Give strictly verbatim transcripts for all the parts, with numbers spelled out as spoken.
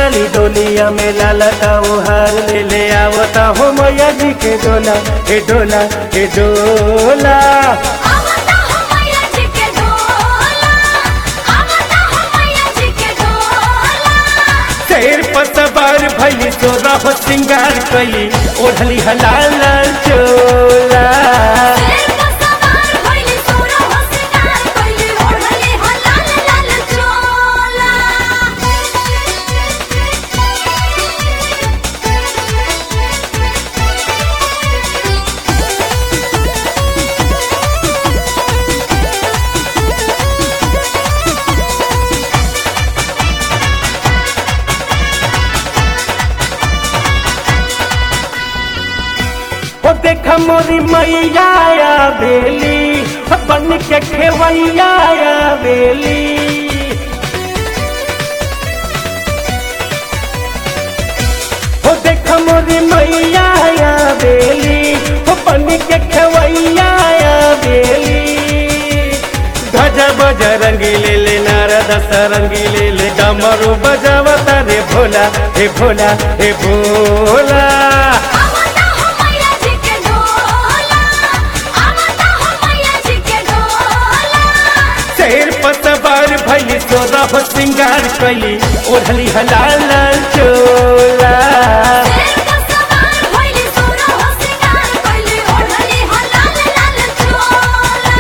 चली डोलिया में लाला का वो हार ले ले आवता हो मैया जी के डोला हे डोला हे डोला आवता हो मैया जी के डोला, आवता हो मैया जी के डोला। शेर पर सवार भइली सोरा हो सिंगार कइली ओढ़ली हलाल लाल चोला शेर पर सवार भइली सोरा हो सिंगार कइली ओढ़ली ह लाल लाल चोला। ओ देखा मोरी मैया बेली बन के खेवैया बेली ओ देखा मोरी मैया बेली बन के खेवैया बेली ध्वजा बज रंगी ले ले नारद सरंगी ले ले डमरू बजावता रे भोला हे भोला हे भोला आवता हो मैया जी के डोला, आवता हो मैया जी के डोला। शेर पर सवार भइली सोरा हो सिंगार कइली ओढ़ली हलाल लाल चोला शेर पर सवार भइली सोरा हो सिंगार कइली ओढ़ली ह लाल लाल चोला।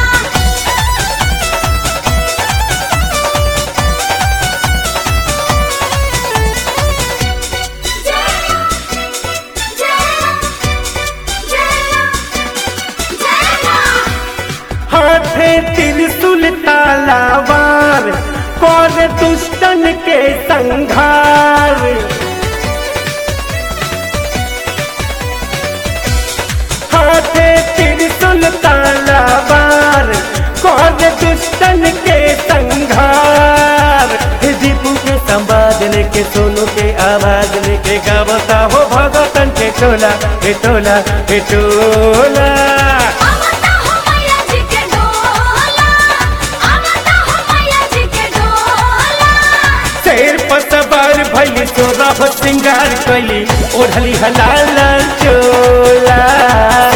हाथे त्रिशूल तलवार कर दुष्टन के संघार हाथे त्रिशूल तलवार कर दुष्टन के संघार हे दीपू के संवाद लेके सोनू के आवाज लेके गावता हो भगतन के टोला हे टोला हे टोला आवता हो मैया जी के डोला, आवता हो मैया जी के डोला। शेर पर सवार भइली सोरा हो सिंगार कइली ओढ़ली हलाल लाल चोला